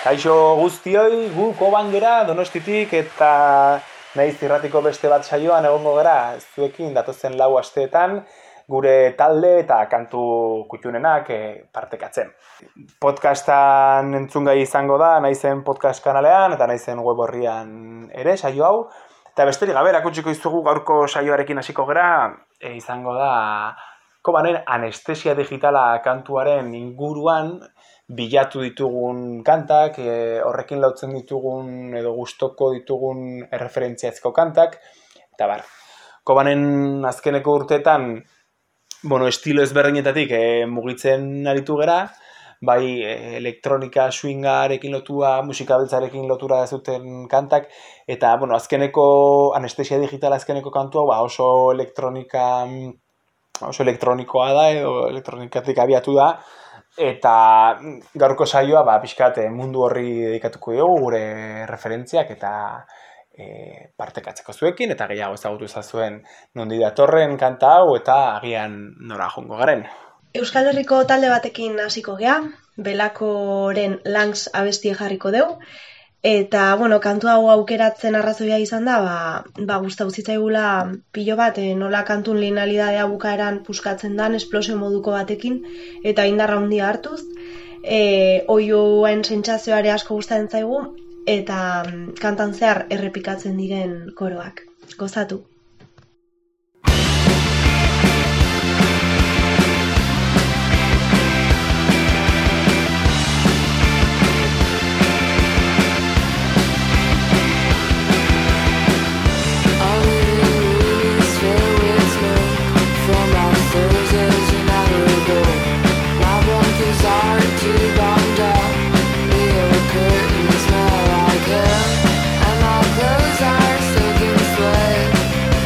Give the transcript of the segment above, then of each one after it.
Kaixo guztioi, gu koban gera Donostitik eta naiz irratiko beste bat saioan egongo gara zuekin datozen 4 asteetan gure talde eta kantu kutxunenak partekatzen. Podcastan entzungai izango da, naizen podcast kanalean eta naizen web orrian ere saio hau. Eta besterik gabe erakutsiko dizugu gaurko saioarekin hasiko gera, izango da Kobanen anestesia digitala kantuaren inguruan bilatu ditugun kantak, horrekin lautzen ditugun edo gustoko ditugun erreferentziazko kantak, eta bar. Kobanen azkeneko urteetan, estilo ezberdinetatik mugitzen aritu gera, bai elektronika swingarekin lotua, musika beltzarekin lotura zuten kantak, eta azkeneko anestesia digitala azkeneko kantua oso elektronikoa da edo elektronikatik abiatu da, eta gaurko saioa pixkat mundu horri dedikatuko dugu gure referentziak eta partekatzeko zuekin, eta gehiago ezagutu ezazuen nondi datorren kanta hau eta agian nora joango garen. Euskal Herriko talde batekin hasiko gea, Belakoren Langs abestie jarriko dugu, eta kantu hau aukeratzen arrazoia izan da, gustatu zitzaigula pilo bat nola kantun linealidadea bukaeran puskatzen dan esplosio moduko batekin eta indarra handia hartuz, oioen sentsazioare asko gustatzen zaigu eta kantan zehar errepikatzen diren koroak. Gozatu! Curtains smell like hell, and our clothes are soaking sweat.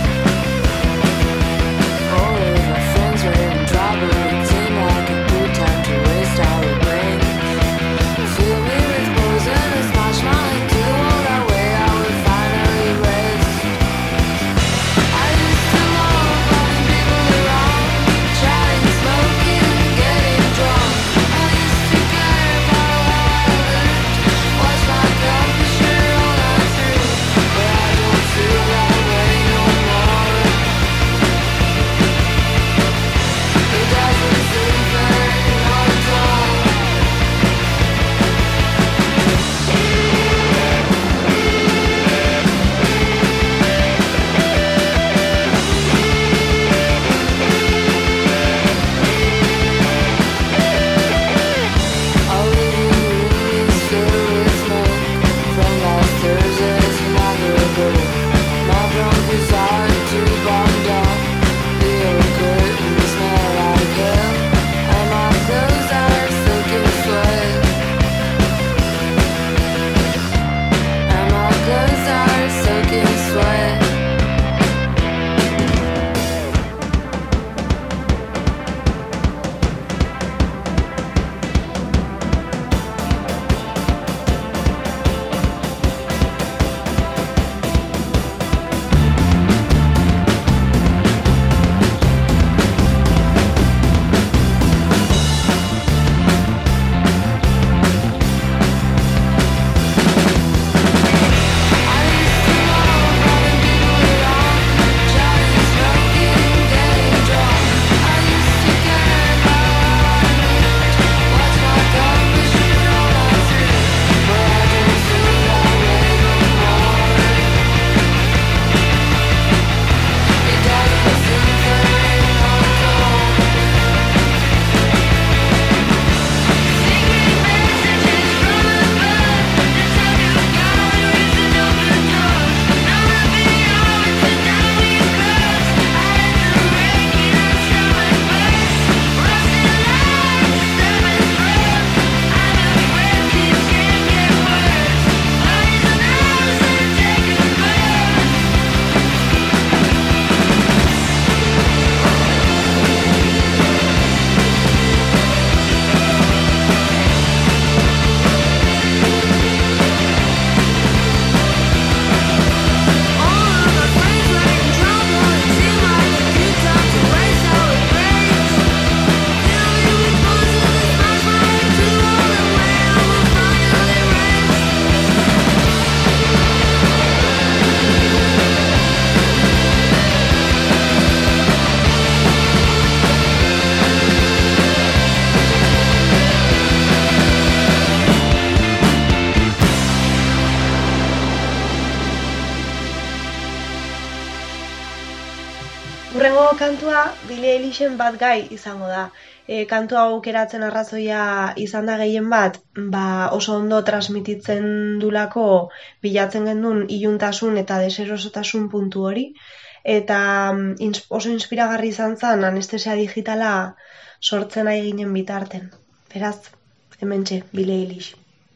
kantua Billie Eilischen Bad Guy izango da. Kantu hau aukeratzen arrazoia izan da gehien bat, oso ondo transmititzen dulako bilatzen gendun iluntasun eta deserosotasun puntu hori. Eta oso inspiragarri izan zen anestesia digitala sortzen ari ginen bitarten. Beraz, hementxe, Billie Eilish.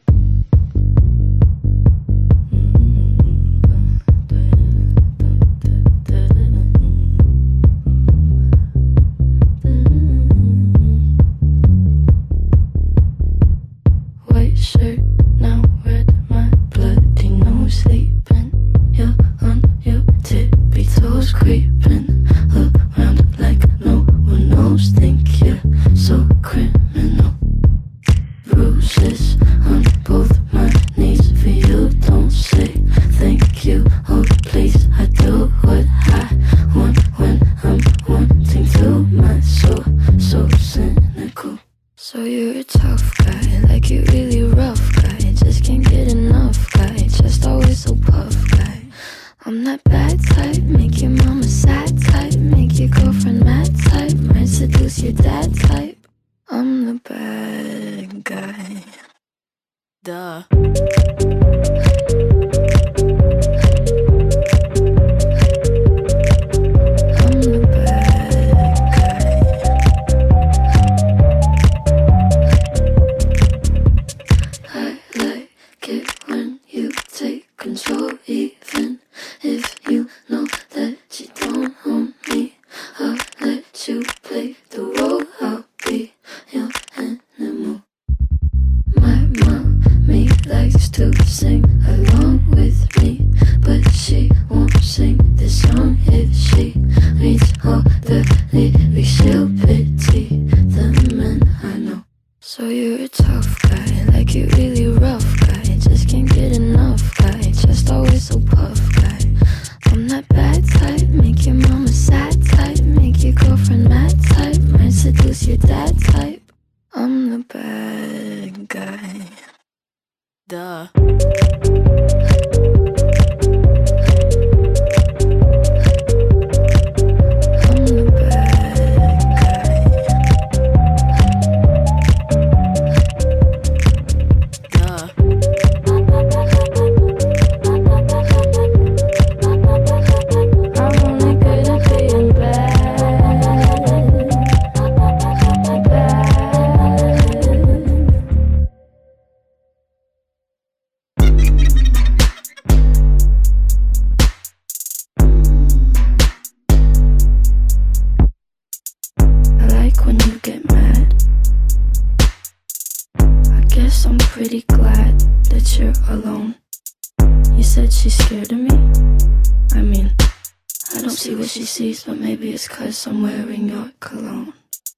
But maybe it's 'cause I'm wearing your cologne.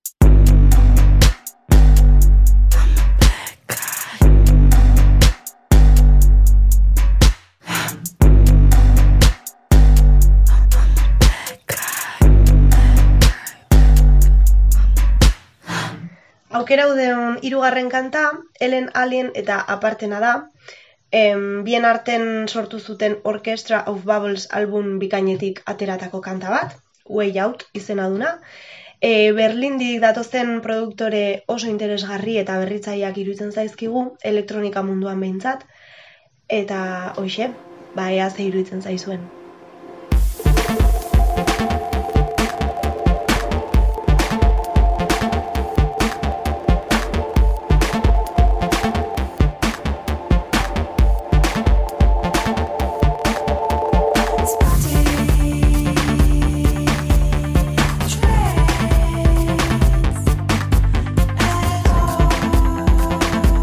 Aukera udeon hirugarren kanta, Ellen Allien eta apartena da. Bien arten sortu zuten Orchestra of Bubbles album bikainetik ateratako kanta bat, Way Out izena duna. Berlindik datozen produktore oso interesgarri eta berritzaileak iruditzen zaizkigu, elektronika munduan behintzat, eta hoxe, ea ze iruditzen zaizuen.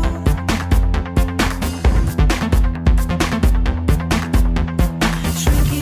Shrinking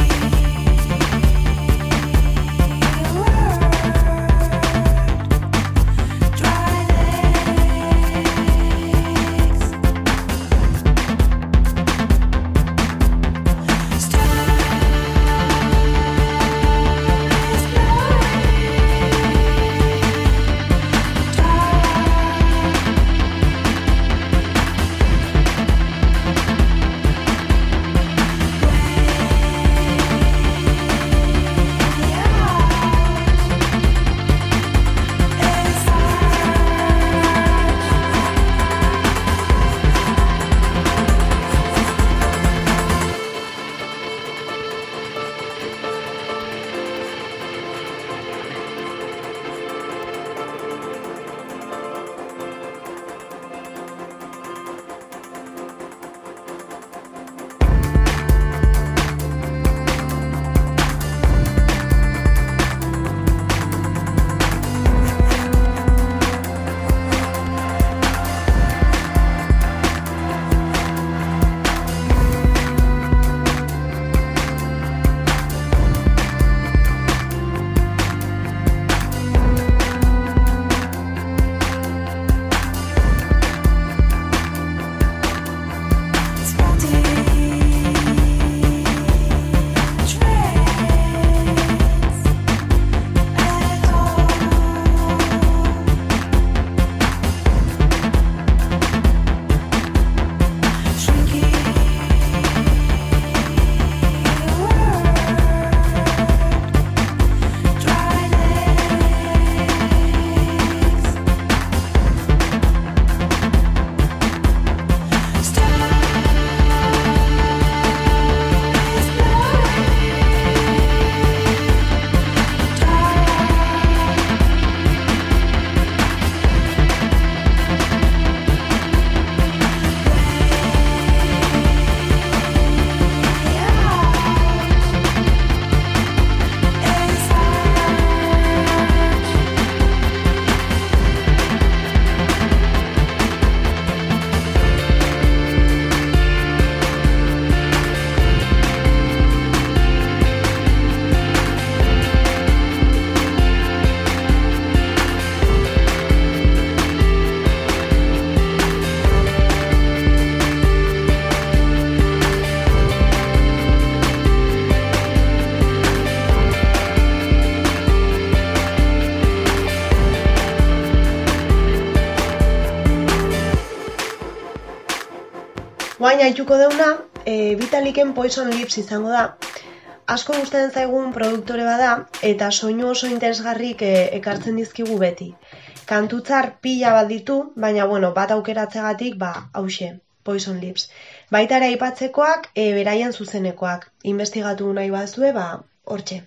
Guain haituko deuna, Vitaliken Poison Lips izango da. Asko gustatzen zaigun produktore bada, eta soinu oso interesgarrik ekartzen dizkigu beti. Kantutzar pila bat ditu, baina bat aukeratzegatik, hauxe, Poison Lips. Baita ere aipatzekoak, beraien zuzenekoak. Investigatu nahi bazue, hortxe.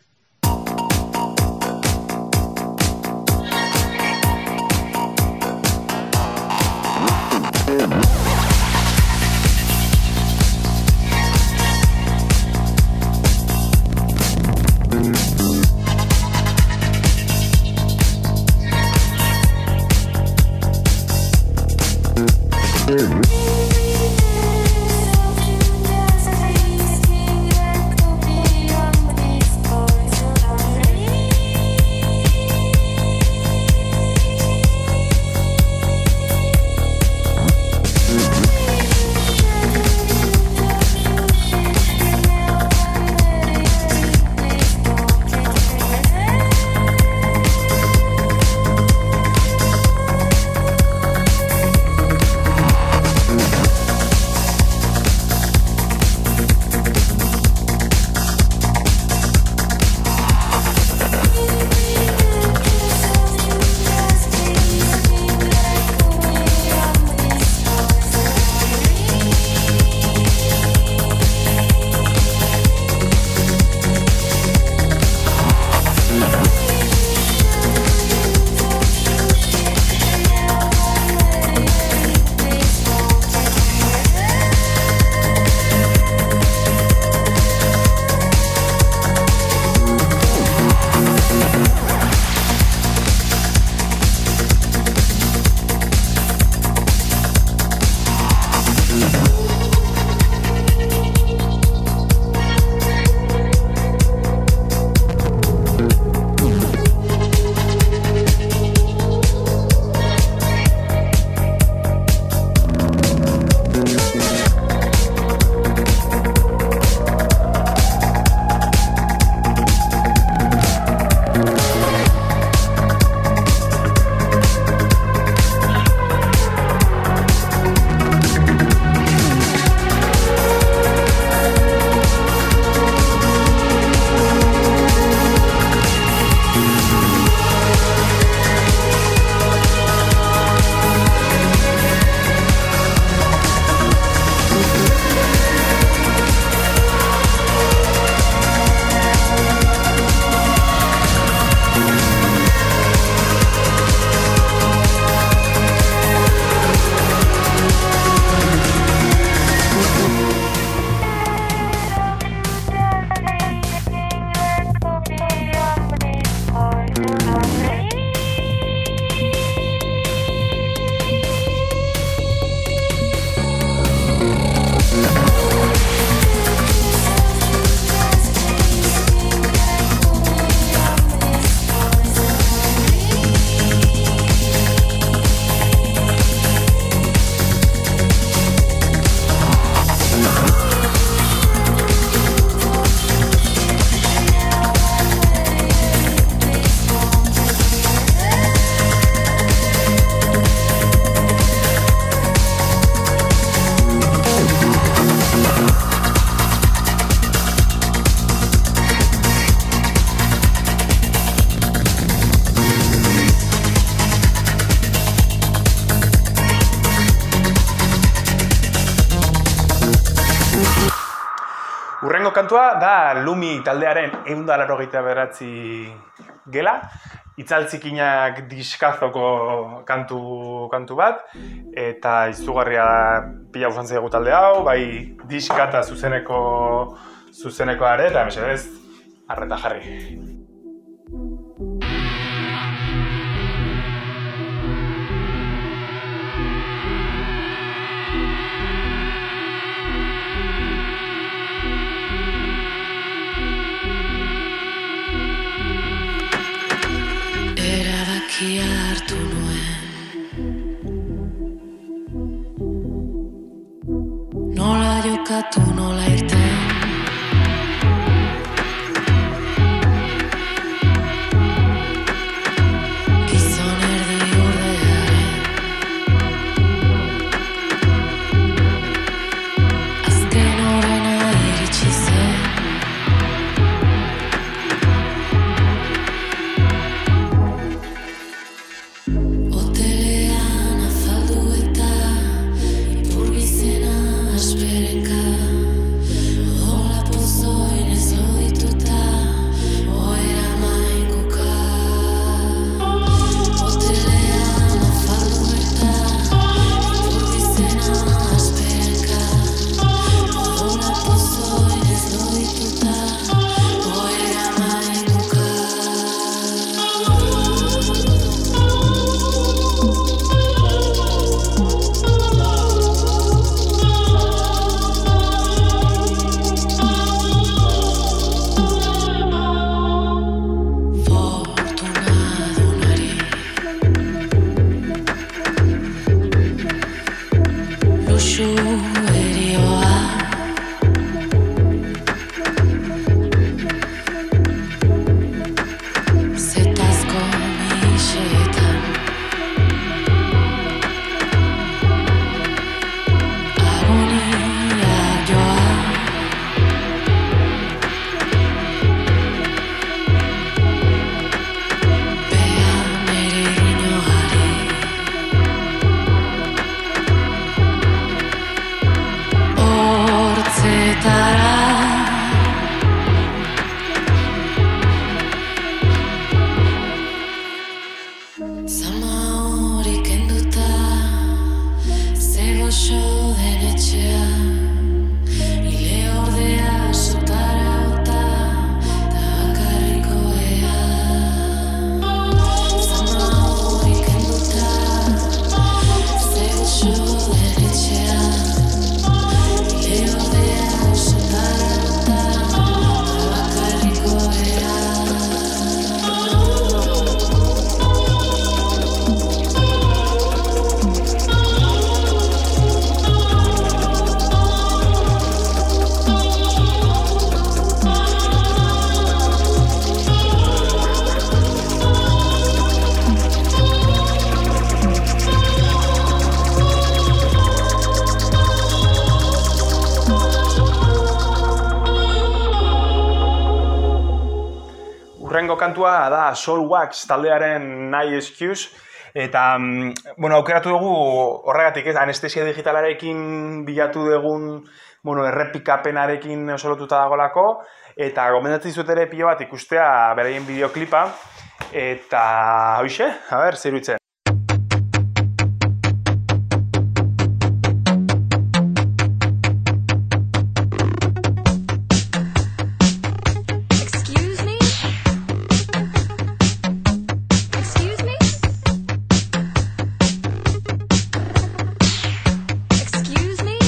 Urrengo kantua da Lumi taldearen 189 gela, itzaltzikinak diskazoko kantu bat, eta izugarria pila usan zaigu talde hau, bai diska eta zuzeneko are, eta mesedez, arreta jarri. Erabakia hartu nuen, nola jokatu, nola irten. Gizon erdi urdearen Zama hori kenduta, ze goxo den etxea, ile ordea sotara ota, ta bakarriko ea. Zama hori kenduta, ze goxo den etxea, ile ordea sotara ota, ta bakarriko ea. Urrengo kantua da Soul Wax taldearen Night Excuse, eta bueno, aukeratu dugu horregatik, anestesia digitalarekin bilatu dugun, bueno, errepikapenarekin oso lotuta dagolako, eta gomendatzen dizut ere pilo bat ikustea beraien bideoklipa, eta hoixe, a ber, zer iruditzen. Excuse me? Excuse me? Excuse me?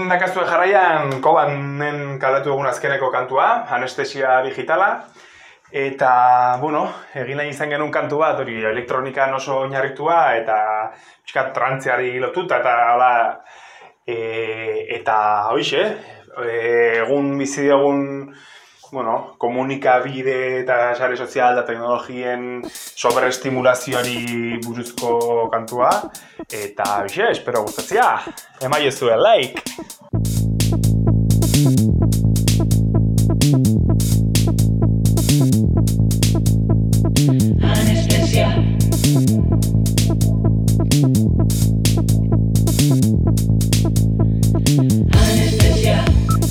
dakazue jarraian Kobanen kalatu egun azkeneko kantua, Anestesia Digitala. Eta, bueno, egin nahi izan genuen kantu bat, hori elektronikan oso oinarritua eta pixkat trantzeari lotuta eta hola, eta hoixe, egun bizi dugun, bueno, komunikabide eta sare sozial eta teknologien sobreestimulazioari buruzko kantua, eta hoixe, espero gustatzea, emaiozue like! Anestesia. Anestesia.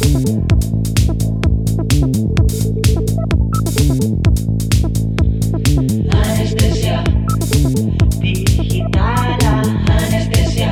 Anestesia. Digitala. Anestesia.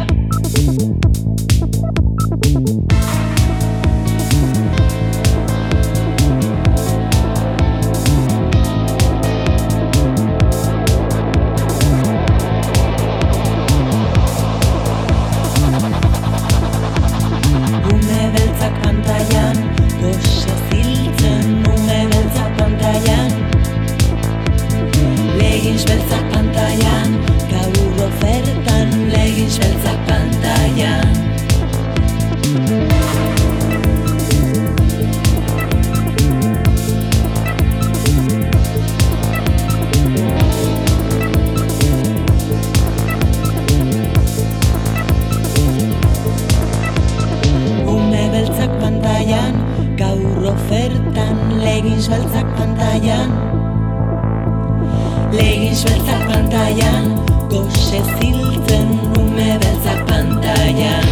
Leggings beltzak pantailan, goxe ziltzen ume beltzak pantailan.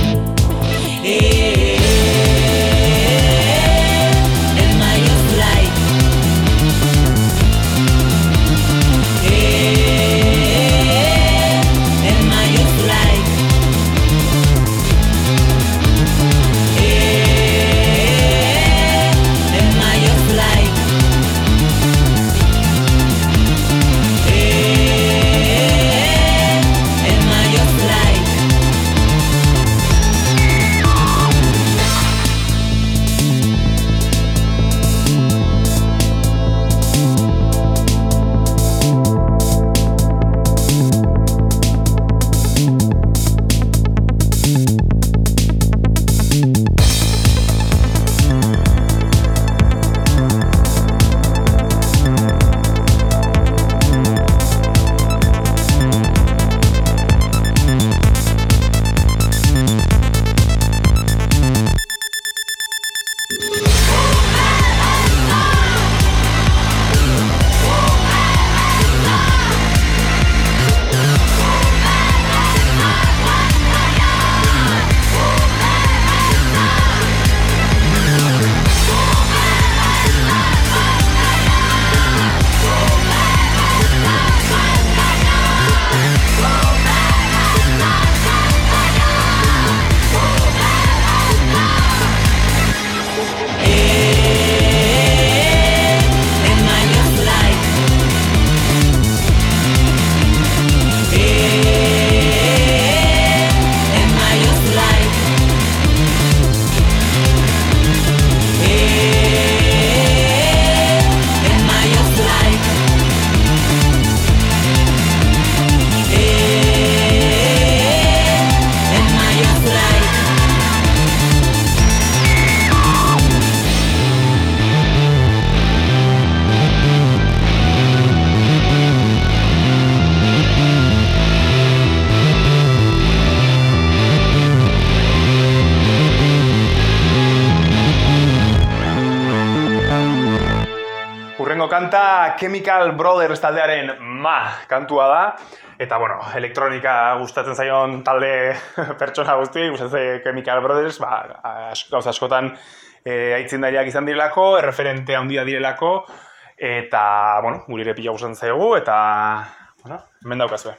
And my of life. And my of life. And my of life. Kanta Chemical Brothers taldearen kantua da. Eta, bueno, elektronika gustatzen zaion talde pertsona guzti, gustatzen Chemical Brothers, gauza askotan aitzindariak izan direlako, erreferente handia direlako, eta, bueno, guri ere pila gustatzen zaigu, eta, bueno, hemen daukazue.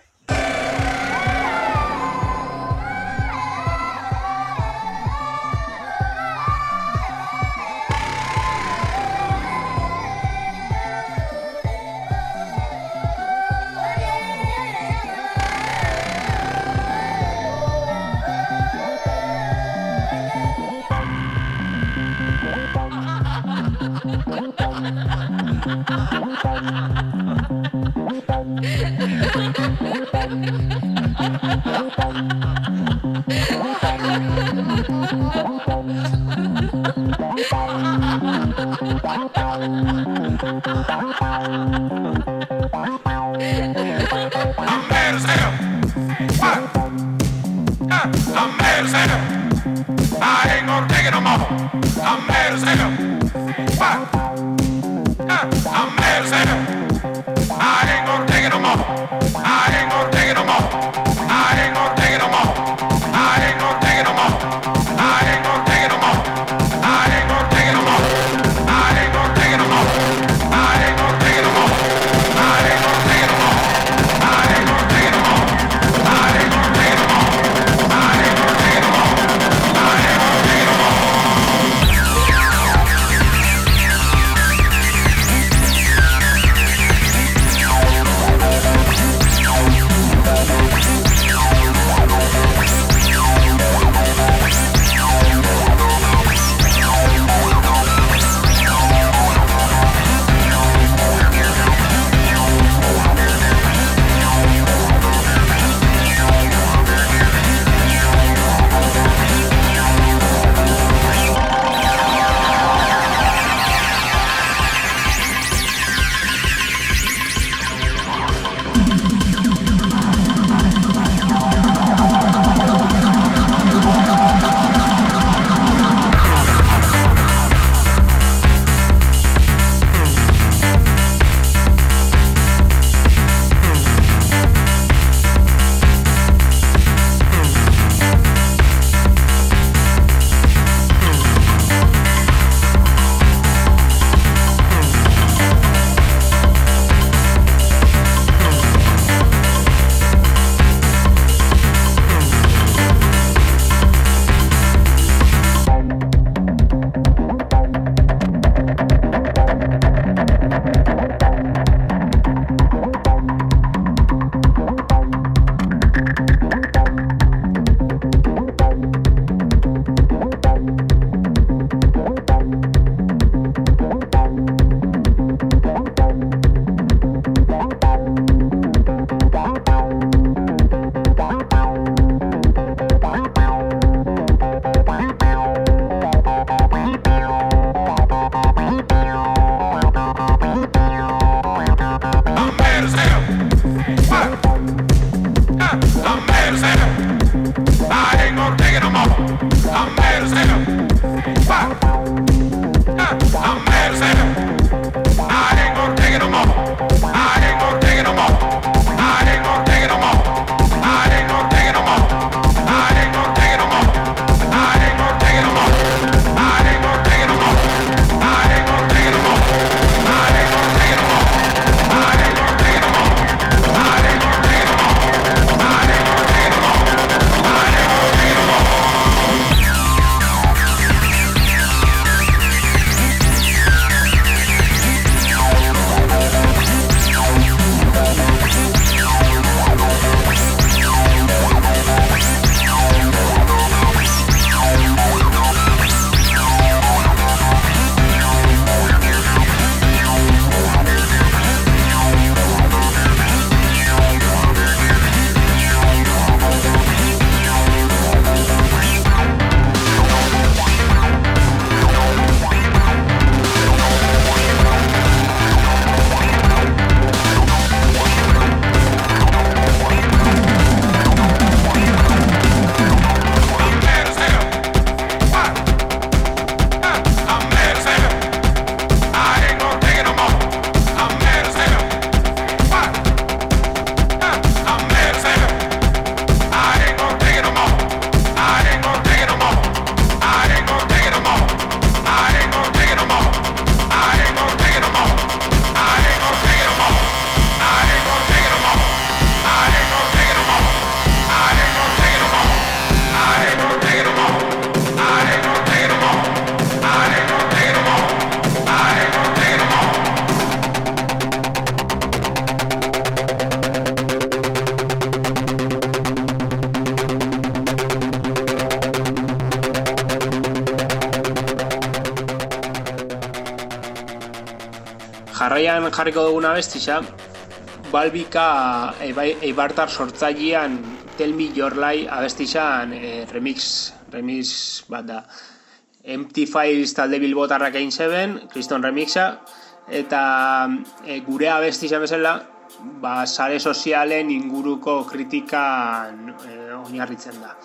Jarraian jarriko duguna bestixa, Balbika Eibartar sortzailean Tell Me Your Lie abestixan remix bat da. Empty Files talde bilbotarrak egin zeben, kriston remixa, eta gure abestixa bezala, sare sozialen inguruko kritikan oinarritzen da.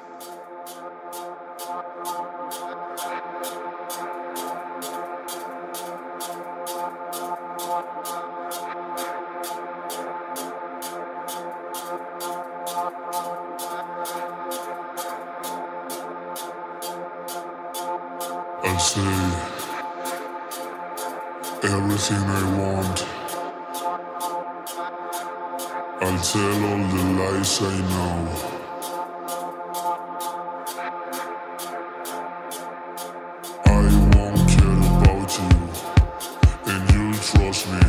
I'll say everything I want. I'll tell all the lies I know. I won't care about you, and you'll trust me.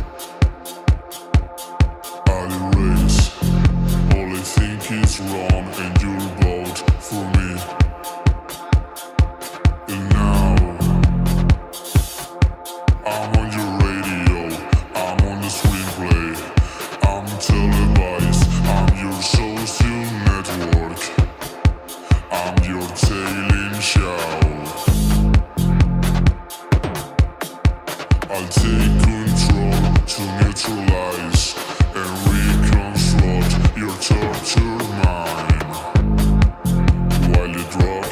I'll erase all I think is wrong, and you'll vote for me. And now I'm on your radio, I'm on the screenplay, I'm televised, I'm your social network, I'm your tailing show. I'll take control to neutralize and reconstruct your tortured mind. While you drop,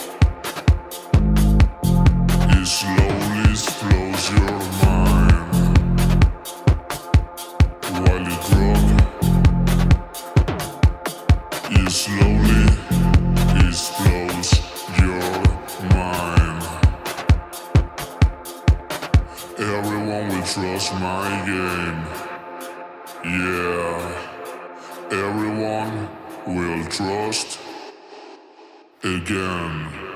it slowly explodes your mind. While you drop, it slowly explodes your mind. Everyone will trust my game. Yeah, everyone will trust again.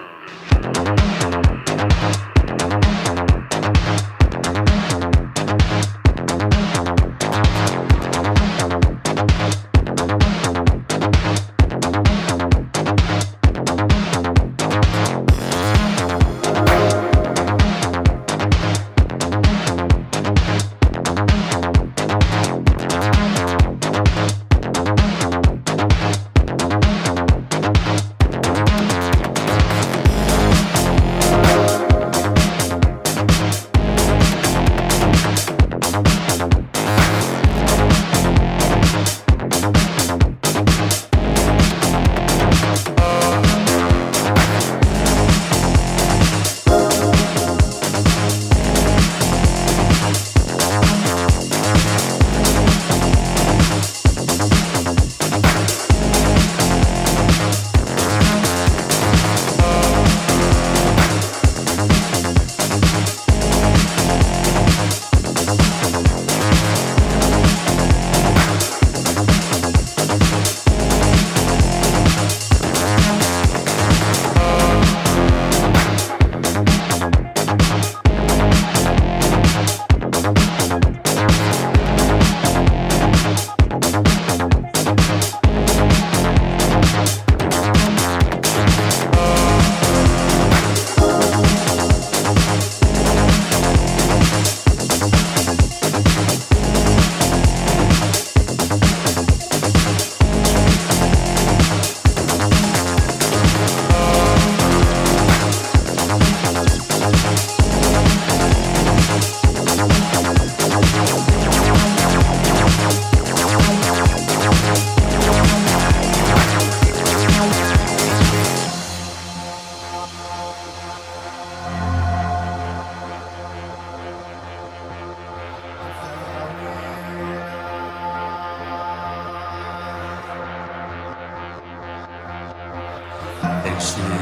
I'll say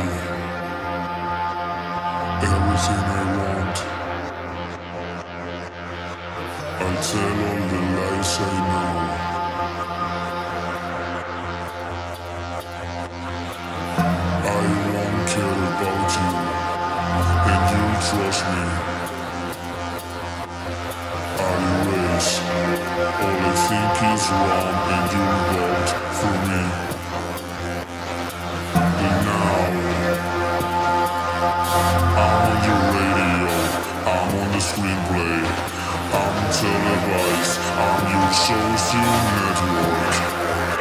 everything I want. I'll tell all the lies I know. I won't care about you, and you'll trust me. I'll erase all I think is wrong, and you'll vote for me. And now I'm on your radio, I'm on the screenplay, televised. I'm your social network.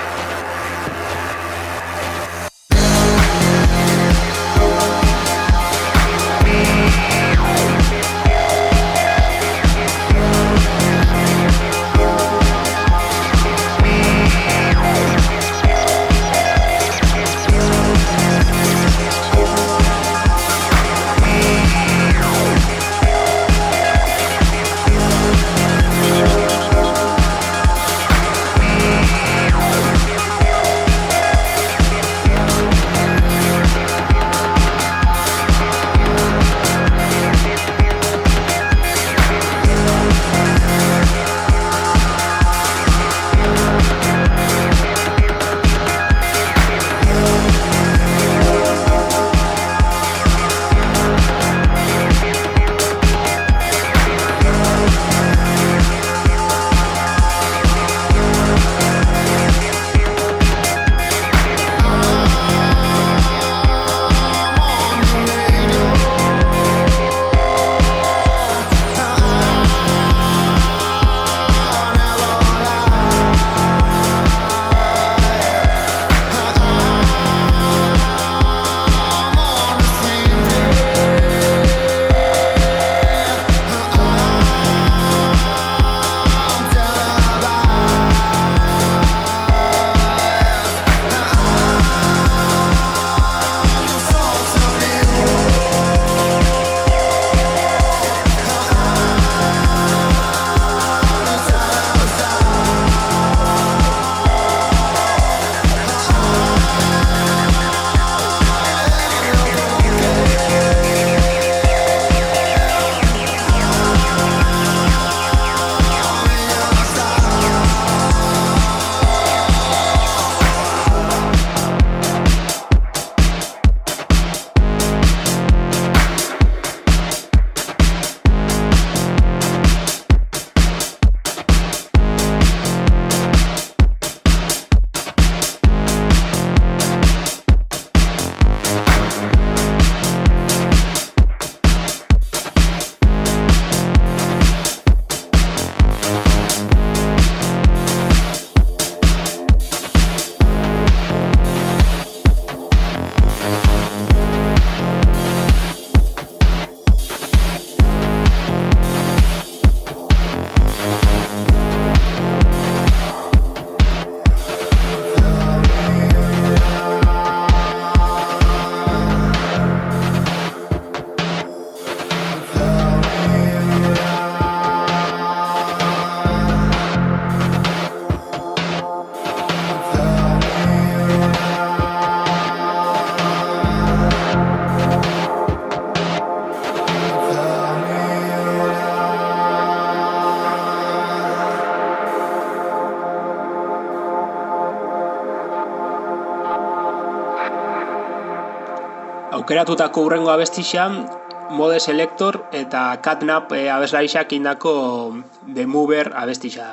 Aukeratutako hurrengo abestixa Mode Selector eta Catnap abeslariak indako The Mover abestixa.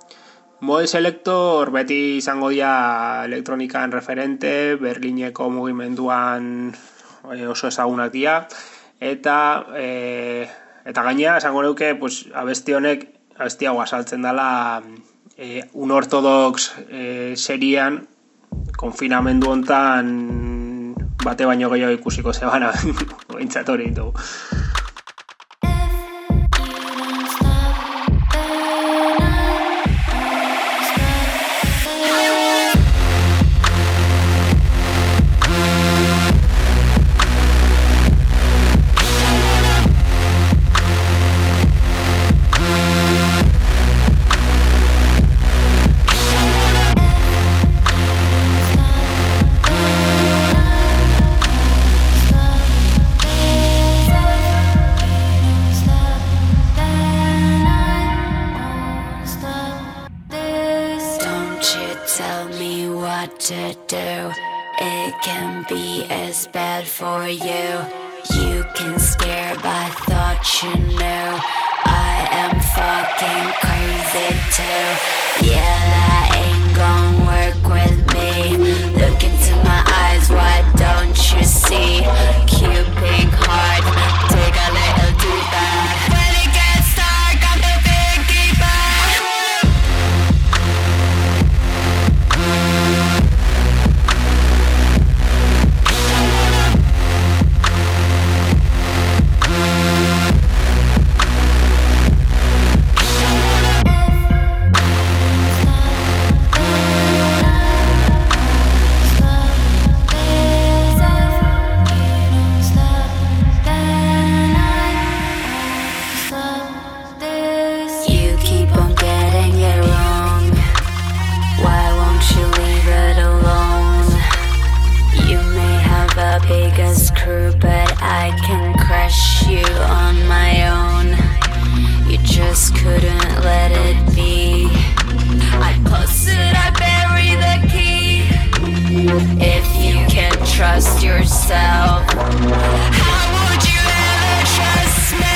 Mode Selector beti izango dira elektronikan referente, Berlineko mugimenduan oso ezagunak dira, eta gainera esango neuke pues, abesti honek abesti hau azaltzen dela unortodox serian konfinamendu hontan bate baino gehiago ikusiko zebana behintzat hori dugu. To do. It can be as bad for you. You can scare by thoughts you knew. I am fucking crazy too. Yeah, that ain't gon' work with me. Look into my eyes, why don't you see? Cupid hard, take a little deeper. When it gets dark, I'm the big keeper. crew, but I can crush you on my own. You just couldn't let it be. I post it, I bury the key. If you can't trust yourself, how would you ever trust me?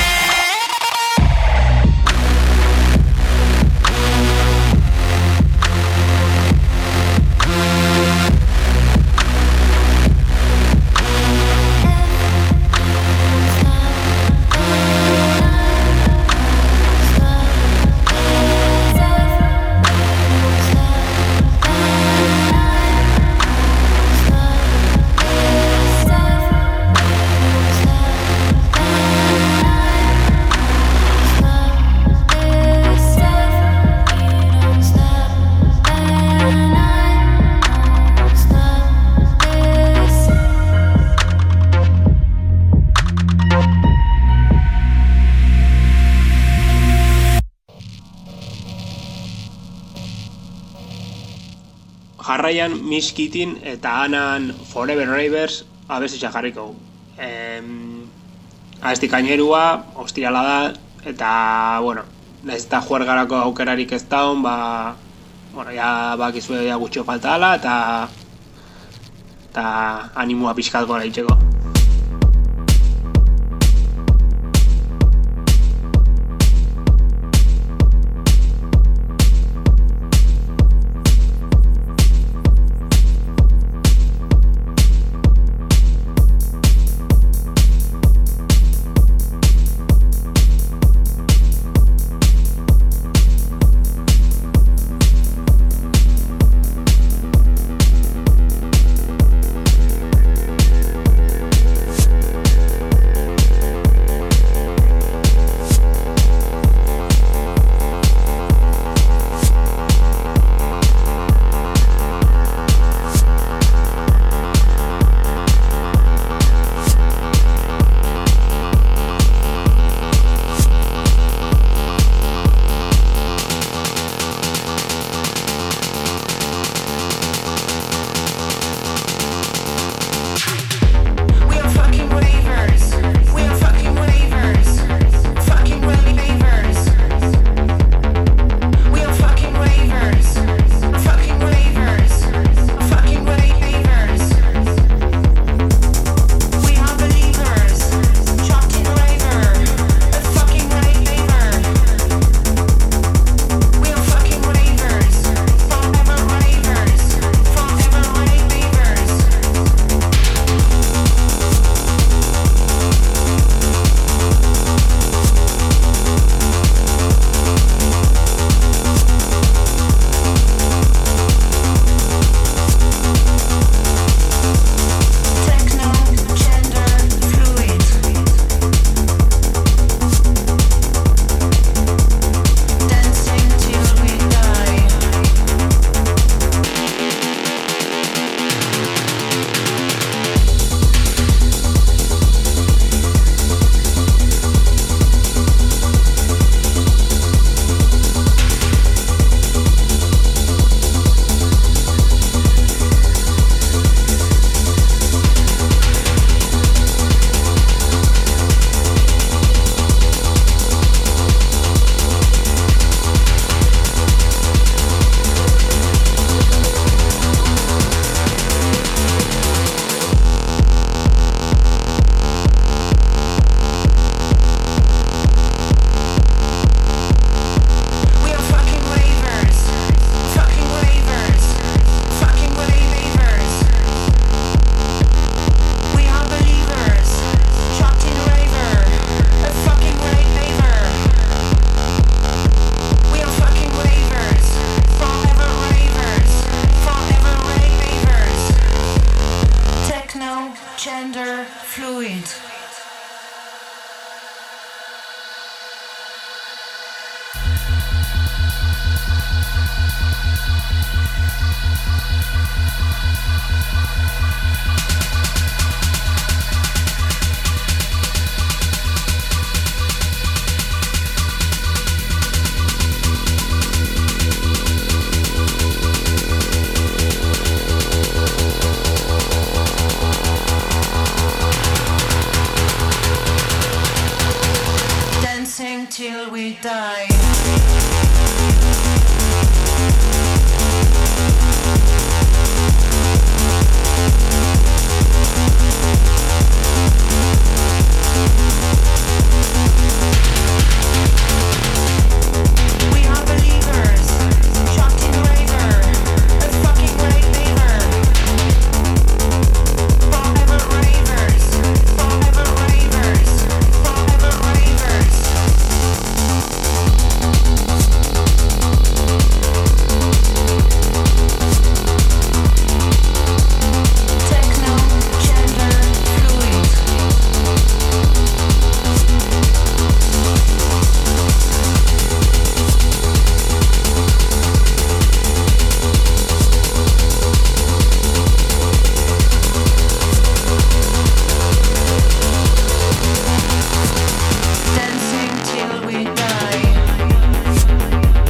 Jarraian Miss Kittin eta Anan Forever Ravers abestitza jarriko. Abesti kainerua, ostirala da, eta, bueno, nahiz eta juergarako aukerarik ez daun, bueno, ja bakizue ja gutxo falta dela, eta animua pixkat gora itxeko. till we die. We are believers, shocked in raver, a fucking rave beaver. Forever ravers, forever ravers, forever ravers. Techno, gender, fluid. Dancing till we die.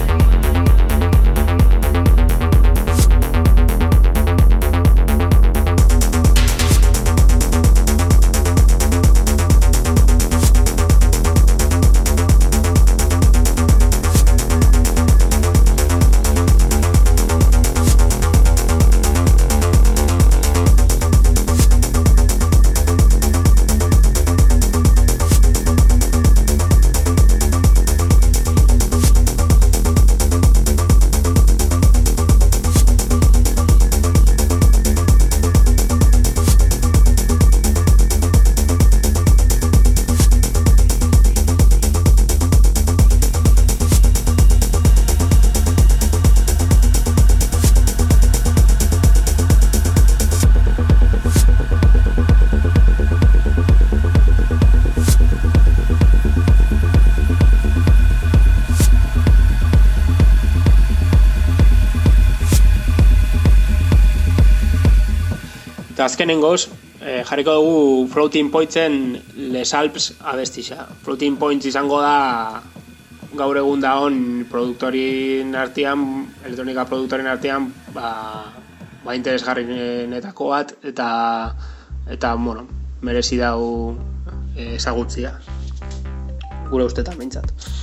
Eta azkenengoz, jarriko dugu Floating Pointsen Les Alps abestixa. Floating Points izango da gaur egun da on produktorien artean, elektronika produktorien artean, ba interesgarrienetako bat eta bueno, merezi dau ezagutzia. Gure ustetan behintzat.